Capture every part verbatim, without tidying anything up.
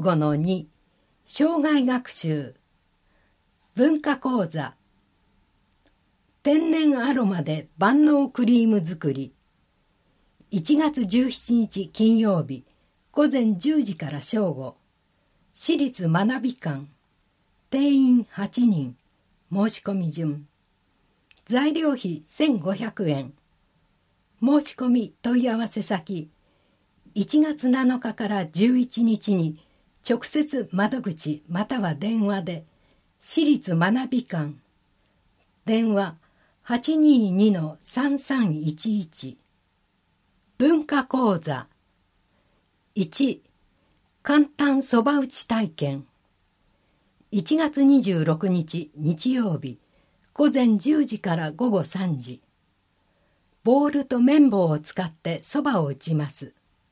ごのに生涯学習文化講座天然アロマで万能クリーム作りいちがつじゅうしちにち金曜日午前じゅうじから正午私立学び館定員はちにん申し込み順材料費せんごひゃくえん申し込み問い合わせ先いちがつなのかからじゅういちにちに直接窓口または電話で私立学び館電話 はちにーにのさんさんいちいち 文化講座いち簡単そば打ち体験いちがつにじゅうろくにち日曜日午前じゅうじから午後さんじボールと綿棒を使ってそばを打ちます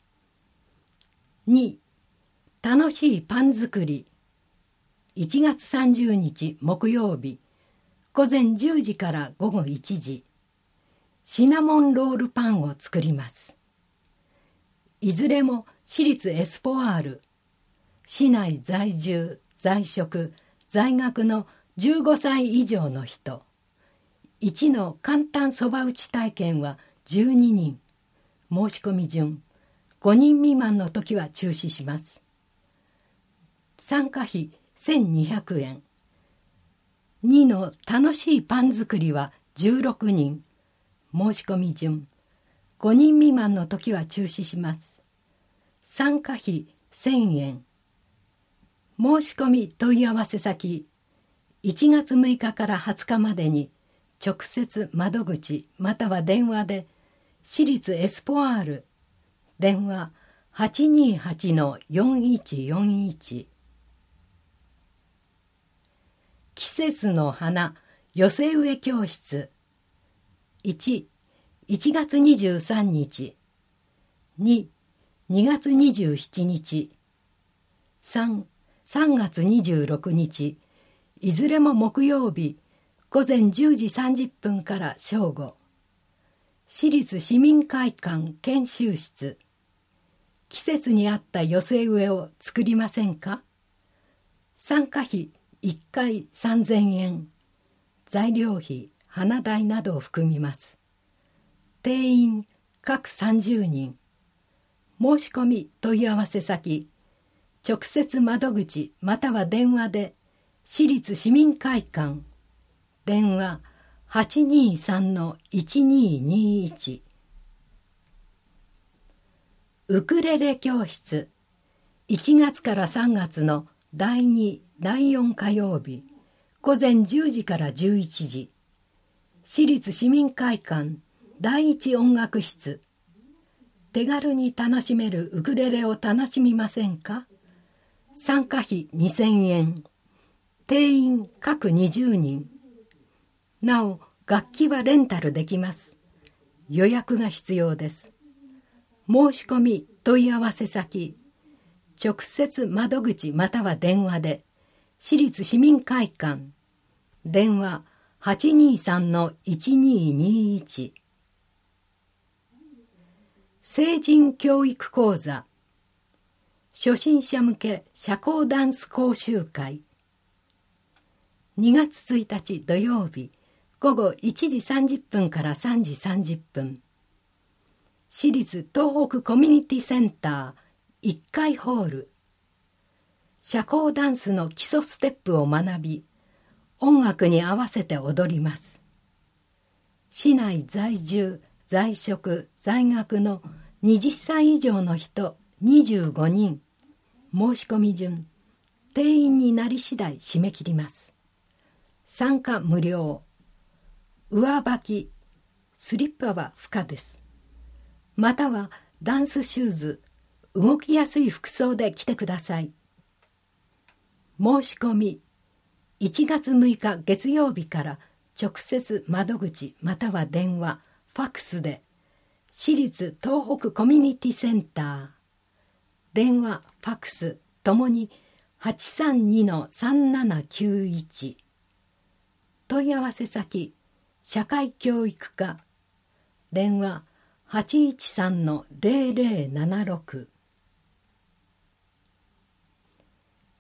に楽しいパン作りいちがつさんじゅうにち木曜日午前じゅうじから午後いちじシナモンロールパンを作りますいずれも私立エスポワール市内在住在職在学のじゅうごさい以上の人いちの簡単そば打ち体験はじゅうににん申し込み順ごにん未満の時は中止します参加費せんにひゃくえんにの楽しいパン作りはじゅうろくにん申し込み順ごにん未満の時は中止します参加費せんえん申し込み問い合わせ先いちがつむいかからはつかまでに直接窓口または電話で私立エスポワール電話 はちにーはちのよんいちよんいち 季節の花寄せ植え教室いち、いちがつにじゅうさんにちに、にがつにじゅうしちにちさん、さんがつにじゅうろくにちいずれも木曜日午前じゅうじさんじゅっぷんから正午私立市民会館研修室季節に合った寄せ植えを作りませんか参加費いっかいさんぜんえん材料費花代などを含みます定員各さんじゅうにん申し込み問い合わせ先直接窓口または電話で私立市民会館電話 はちにーさんのいちにーにーいち ウクレレ教室いちがつからさんがつのだいに、だいよん火曜日午前じゅうじからじゅういちじ私立市民会館だいいち音楽室手軽に楽しめるウクレレを楽しみませんか参加費にせんえん定員各にじゅうにんなお楽器はレンタルできます予約が必要です申し込み問い合わせ先直接窓口または電話で私立市民会館電話 はちにーさんのいちにーにーいち 成人教育講座初心者向け社交ダンス講習会にがつついたち土曜日午後いちじさんじゅっぷんからさんじさんじゅっぷん私立東北コミュニティセンターいっかいホール社交ダンスの基礎ステップを学び音楽に合わせて踊ります市内在住在職在学のはたち以上の人にじゅうごにん申し込み順定員になり次第締め切ります参加無料上履きスリッパは不可ですまたはダンスシューズ動きやすい服装で来てください申し込みいちがつむいか月曜日から直接窓口または電話ファックスで私立東北コミュニティセンター電話ファックスともに はちさんにのさんななきゅういち 問い合わせ先社会教育課電話 はちいちさんのぜろぜろななろく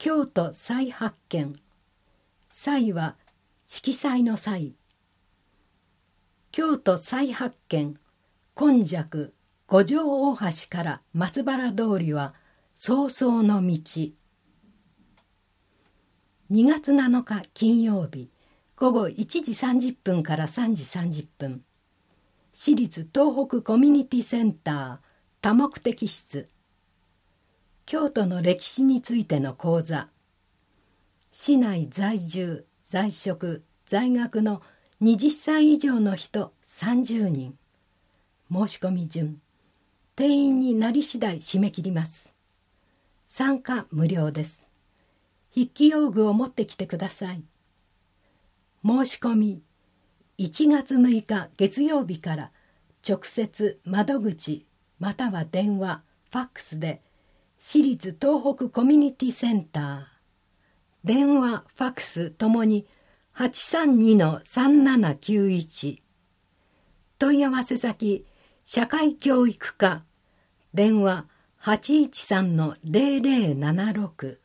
京都再発見。再は色彩の際。京都再発見。今昔五条大橋から松原通りは早々の道。にがつなのか金曜日、午後いちじさんじゅっぷんからさんじさんじゅっぷん、市立東北コミュニティセンター多目的室。京都の歴史についての講座。市内在住、在職、在学のはたち以上の人さんじゅうにん。申し込み順。定員になり次第締め切ります。参加無料です。筆記用具を持ってきてください。申し込みいちがつむいか月曜日から直接窓口または電話、ファックスで市立東北コミュニティセンター、電話、ファックスともに はちさんにのさんななきゅういち、問い合わせ先社会教育課、電話 はちいちさんのゼロゼロななろく。